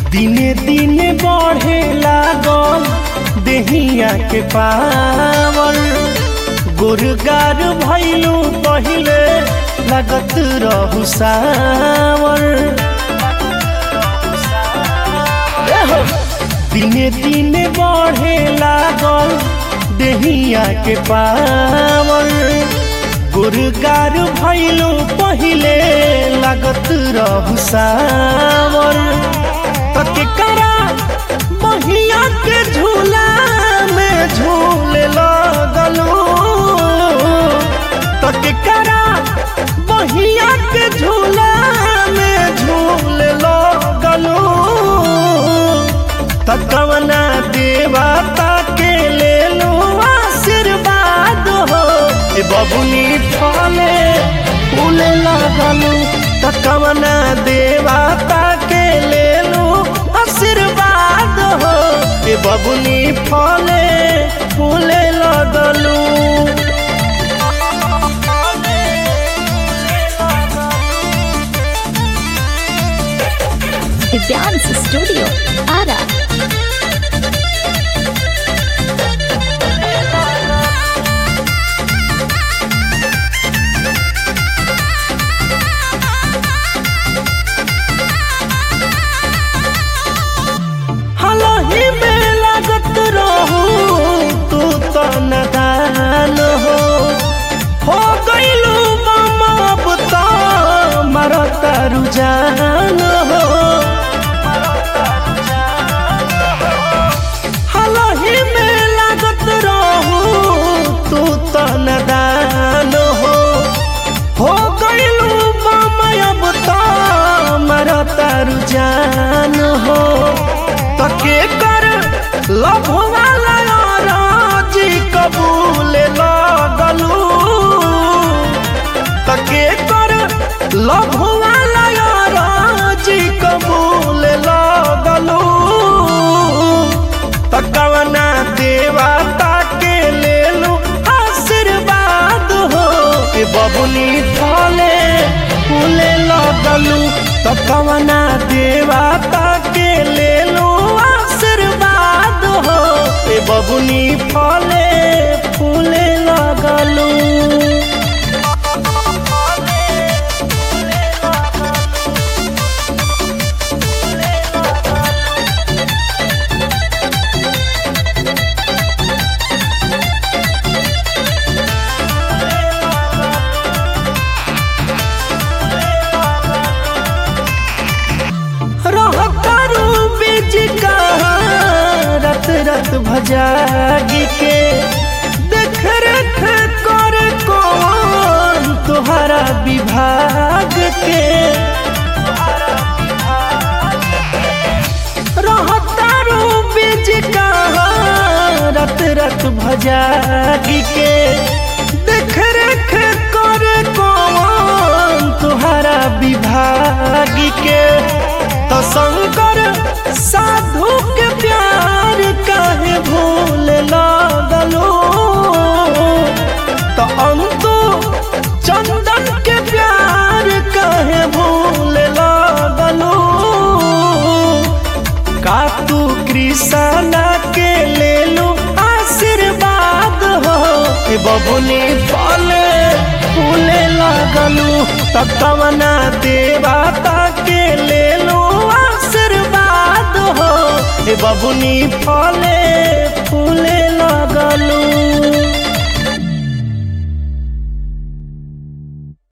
दिने दिने बढ़े लागल देहिया के पावर, गुरगार भैलू पहिले लगत रहू सावर। दिने दिने बढ़े लागल देहिया के पावर, गुरगार भैलू पहिले लगत रहू सावर। तके करा बहिया के झूला में झूले लगलू, तके करा बहिया के झूला में झूले लगलू। तकवना देवता के ले लो आशीर्वाद हो, ए बबुनी फले फूले लगलू। तकवना देवता के ले लो आशीर्वाद हो, ए बबुनी फले फूले लगलू। दिव्यांश स्टूडियो आरा। हलही में लागत रहू तू तो नदान हो गईलू मामा अब तो मरता रुझान हो। हलही में लागत रहू तू तो नदान हो गईलू मामा अब तो मरता रुझान हो। तके कर लभवाला राजी कबूल लगलू, तके कर लभवाला राजी कबूल लगलू। तकवना देवता के ले लो आशीर्वाद हो, ए बबुनी फले फूले लगलू। तकवना देवता के ले लो आशीर्वाद हो, ए बबुनी फले फूले लगलू। रत भजागी के देख रेख कर कौन तुहरा विभाग के। रहतारू बीज कहाँ रत रत भजागी के देख रेख कर कौन तुहरा विभाग के। तो शंकर साधु के प्यार काहे भूल लगलू, तो अंतु चंदन के प्यार काहे भूल लगलू। का तू कृष्णा के ले लो आशीर्वाद हो, ए बबुनी फले फूले लगलू। तकवना देवता के ले लो आशीर्वाद हो, ए बबुनी फले फूले लगलू।